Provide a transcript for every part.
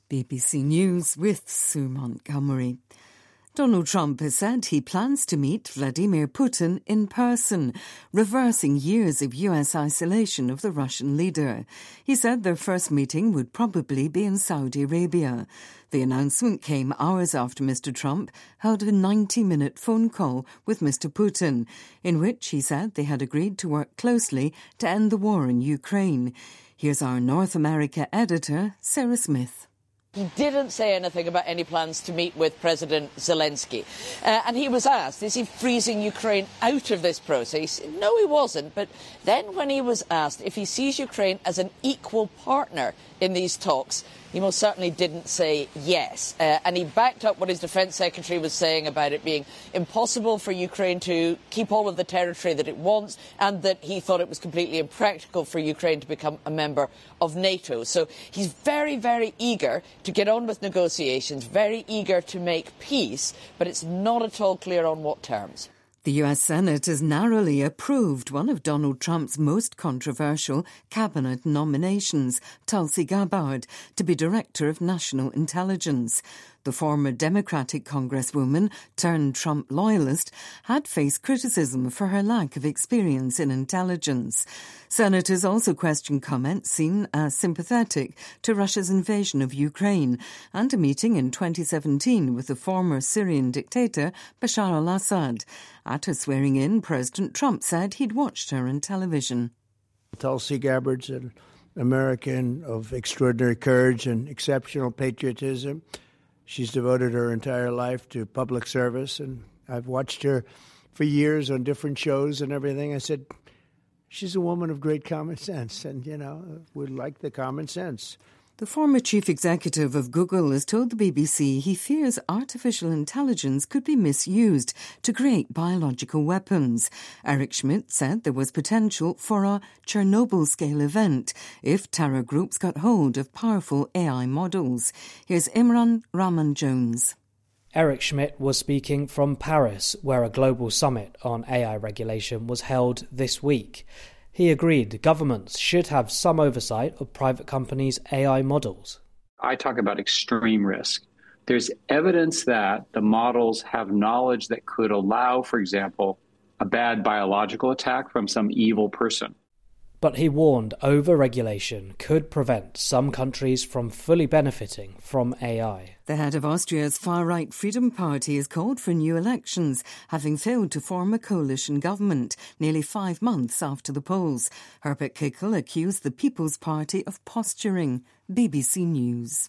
BBC News with Sue Montgomery. Donald Trump has said he plans to meet Vladimir Putin in person, reversing years of US isolation of the Russian leader. He said their first meeting would probably be in Saudi Arabia. The announcement came hours after Mr. Trump held a 90-minute phone call with Mr. Putin, in which he said they had agreed to work closely to end the war in Ukraine. Here's our North America editor, Sarah Smith. He didn't say anything about any plans to meet with President Zelensky. And he was asked, is he freezing Ukraine out of this process? No, he wasn't. But then when he was asked if he sees Ukraine as an equal partner in these talks, he most certainly didn't say yes. And he backed up what his defence secretary was saying about it being impossible for Ukraine to keep all of the territory that it wants, and that he thought it was completely impractical for Ukraine to become a member of NATO. So he's very, very eager to get on with negotiations, very eager to make peace, but it's not at all clear on what terms. The US Senate has narrowly approved one of Donald Trump's most controversial cabinet nominations, Tulsi Gabbard, to be Director of National Intelligence. The former Democratic Congresswoman, turned Trump loyalist, had faced criticism for her lack of experience in intelligence. Senators also questioned comments seen as sympathetic to Russia's invasion of Ukraine and a meeting in 2017 with the former Syrian dictator Bashar al-Assad. At her swearing-in, President Trump said he'd watched her on television. Tulsi Gabbard's an American of extraordinary courage and exceptional patriotism. She's devoted her entire life to public service, and I've watched her for years on different shows and everything. I said, she's a woman of great common sense, and, we like the common sense. The former chief executive of Google has told the BBC he fears artificial intelligence could be misused to create biological weapons. Eric Schmidt said there was potential for a Chernobyl-scale event if terror groups got hold of powerful AI models. Here's Imran Rahman-Jones. Eric Schmidt was speaking from Paris, where a global summit on AI regulation was held this week. He agreed governments should have some oversight of private companies' AI models. I talk about extreme risk. There's evidence that the models have knowledge that could allow, for example, a bad biological attack from some evil person. But he warned over-regulation could prevent some countries from fully benefiting from AI. The head of Austria's far-right Freedom Party has called for new elections, having failed to form a coalition government nearly 5 months after the polls. Herbert Kickl accused the People's Party of posturing. BBC News.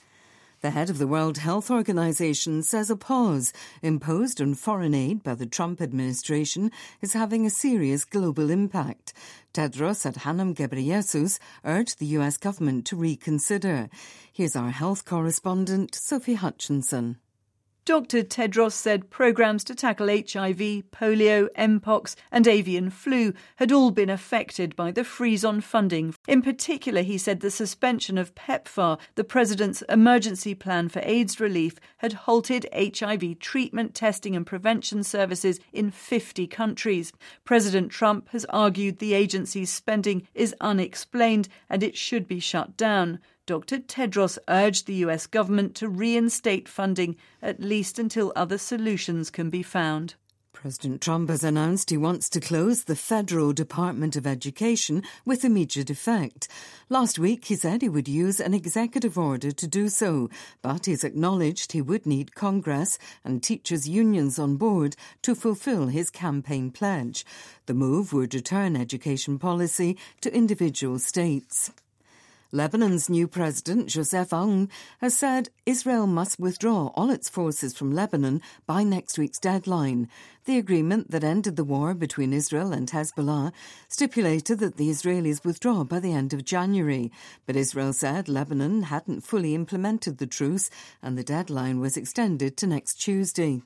The head of the World Health Organization says a pause imposed on foreign aid by the Trump administration is having a serious global impact. Tedros Adhanom Ghebreyesus urged the US government to reconsider. Here's our health correspondent, Sophie Hutchinson. Dr. Tedros said programmes to tackle HIV, polio, mpox and avian flu had all been affected by the freeze on funding. In particular, he said the suspension of PEPFAR, the President's emergency plan for AIDS relief, had halted HIV treatment, testing and prevention services in 50 countries. President Trump has argued the agency's spending is unexplained and it should be shut down. Dr. Tedros urged the US government to reinstate funding, at least until other solutions can be found. President Trump has announced he wants to close the Federal Department of Education with immediate effect. Last week, he said he would use an executive order to do so, but he's acknowledged he would need Congress and teachers' unions on board to fulfill his campaign pledge. The move would return education policy to individual states. Lebanon's new president, Joseph Aoun, has said Israel must withdraw all its forces from Lebanon by next week's deadline. The agreement that ended the war between Israel and Hezbollah stipulated that the Israelis withdraw by the end of January. But Israel said Lebanon hadn't fully implemented the truce and the deadline was extended to next Tuesday.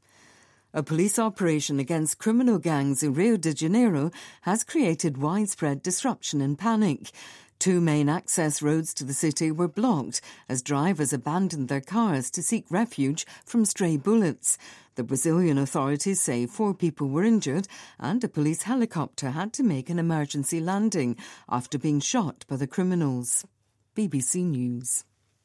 A police operation against criminal gangs in Rio de Janeiro has created widespread disruption and panic. 2 main access roads to the city were blocked as drivers abandoned their cars to seek refuge from stray bullets. The Brazilian authorities say 4 people were injured and a police helicopter had to make an emergency landing after being shot by the criminals. BBC News.